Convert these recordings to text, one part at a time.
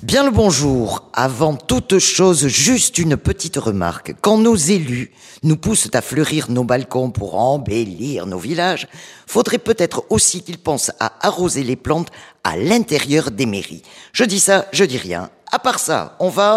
Bien le bonjour. Avant toute chose, juste une petite remarque. Quand nos élus nous poussent à fleurir nos balcons pour embellir nos villages, faudrait peut-être aussi qu'ils pensent à arroser les plantes à l'intérieur des mairies. Je dis ça, je dis rien. À part ça,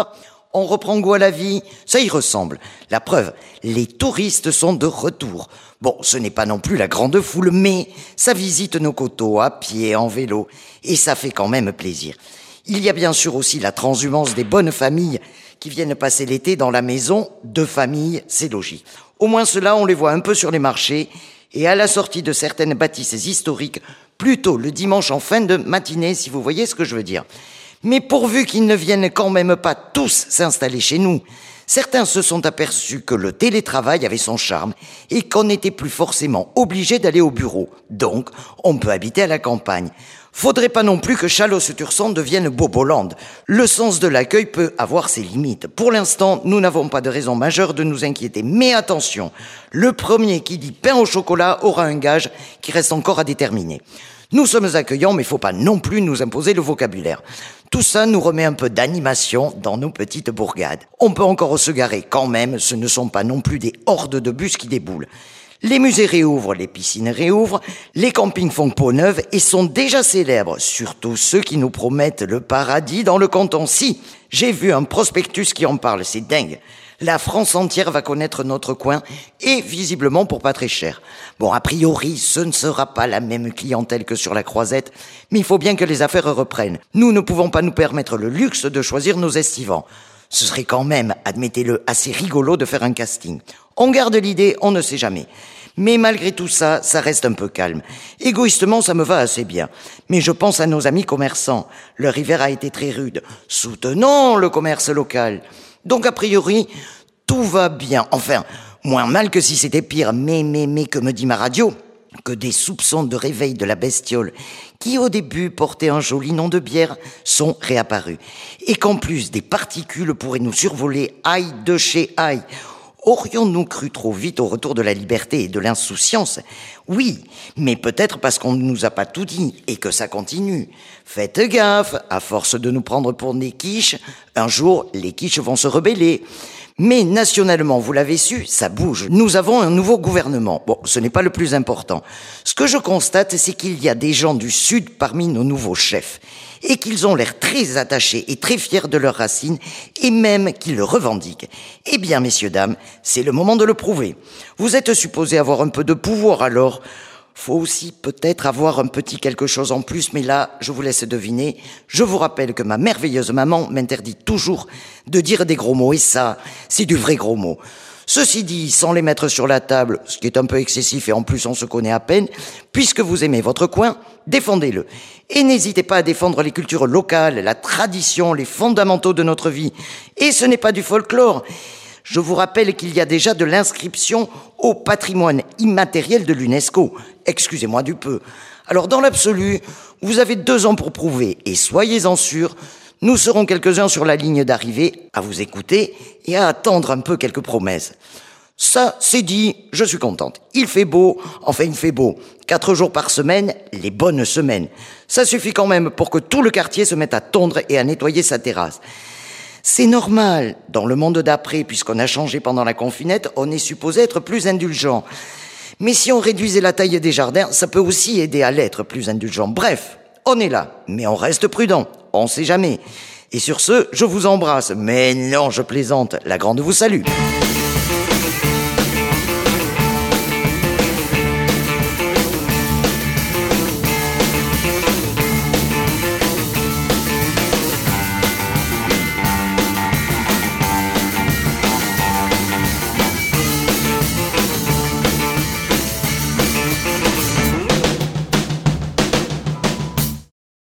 on reprend goût à la vie, ça y ressemble. La preuve, les touristes sont de retour. Bon, ce n'est pas non plus la grande foule, mais ça visite nos coteaux à pied, en vélo, et ça fait quand même plaisir. Il y a bien sûr aussi la transhumance des bonnes familles qui viennent passer l'été dans la maison de famille, c'est logique. Au moins cela, on les voit un peu sur les marchés et à la sortie de certaines bâtisses historiques, plutôt le dimanche en fin de matinée, si vous voyez ce que je veux dire. Mais pourvu qu'ils ne viennent quand même pas tous s'installer chez nous, certains se sont aperçus que le télétravail avait son charme et qu'on n'était plus forcément obligé d'aller au bureau. Donc, on peut habiter à la campagne. Faudrait pas non plus que Chalosse-Tursan devienne Boboland. Le sens de l'accueil peut avoir ses limites. Pour l'instant, nous n'avons pas de raison majeure de nous inquiéter. Mais attention, le premier qui dit pain au chocolat aura un gage qui reste encore à déterminer. Nous sommes accueillants, mais il faut pas non plus nous imposer le vocabulaire. Tout ça nous remet un peu d'animation dans nos petites bourgades. On peut encore se garer quand même, ce ne sont pas non plus des hordes de bus qui déboulent. Les musées réouvrent, les piscines réouvrent, les campings font peau neuve et sont déjà célèbres, surtout ceux qui nous promettent le paradis dans le canton. Si, j'ai vu un prospectus qui en parle, c'est dingue. La France entière va connaître notre coin et visiblement pour pas très cher. Bon, a priori, ce ne sera pas la même clientèle que sur la Croisette, mais il faut bien que les affaires reprennent. Nous ne pouvons pas nous permettre le luxe de choisir nos estivants. Ce serait quand même, admettez-le, assez rigolo de faire un casting. On garde l'idée, on ne sait jamais. Mais malgré tout ça, ça reste un peu calme. Égoïstement, ça me va assez bien. Mais je pense à nos amis commerçants. Leur hiver a été très rude. Soutenons le commerce local. Donc a priori, tout va bien. Enfin, moins mal que si c'était pire. Mais, que me dit ma radio ? Que des soupçons de réveil de la bestiole, qui au début portait un joli nom de bière, sont réapparus. Et qu'en plus, des particules pourraient nous survoler aïe de chez aïe. Aurions-nous cru trop vite au retour de la liberté et de l'insouciance ? Oui, mais peut-être parce qu'on ne nous a pas tout dit et que ça continue. Faites gaffe, à force de nous prendre pour des quiches, un jour, les quiches vont se rebeller. Mais nationalement, vous l'avez su, ça bouge. Nous avons un nouveau gouvernement. Bon, ce n'est pas le plus important. Ce que je constate, c'est qu'il y a des gens du Sud parmi nos nouveaux chefs et qu'ils ont l'air très attachés et très fiers de leurs racines et même qu'ils le revendiquent. Eh bien, messieurs, dames, c'est le moment de le prouver. Vous êtes supposés avoir un peu de pouvoir, alors faut aussi peut-être avoir un petit quelque chose en plus, mais là, je vous laisse deviner. Je vous rappelle que ma merveilleuse maman m'interdit toujours de dire des gros mots, et ça, c'est du vrai gros mot. Ceci dit, sans les mettre sur la table, ce qui est un peu excessif et en plus on se connaît à peine, puisque vous aimez votre coin, défendez-le. Et n'hésitez pas à défendre les cultures locales, la tradition, les fondamentaux de notre vie. Et ce n'est pas du folklore. Je vous rappelle qu'il y a déjà de l'inscription au patrimoine immatériel de l'UNESCO. Excusez-moi du peu. Alors dans l'absolu, vous avez 2 ans pour prouver, et soyez-en sûrs, nous serons quelques-uns sur la ligne d'arrivée à vous écouter et à attendre un peu quelques promesses. Ça, c'est dit, je suis contente. Il fait beau, enfin il fait beau. 4 jours par semaine, les bonnes semaines. Ça suffit quand même pour que tout le quartier se mette à tondre et à nettoyer sa terrasse. C'est normal. Dans le monde d'après, puisqu'on a changé pendant la confinette, on est supposé être plus indulgent. Mais si on réduisait la taille des jardins, ça peut aussi aider à l'être plus indulgent. Bref, on est là, mais on reste prudent. On sait jamais. Et sur ce, je vous embrasse. Mais non, je plaisante. La grande vous salue.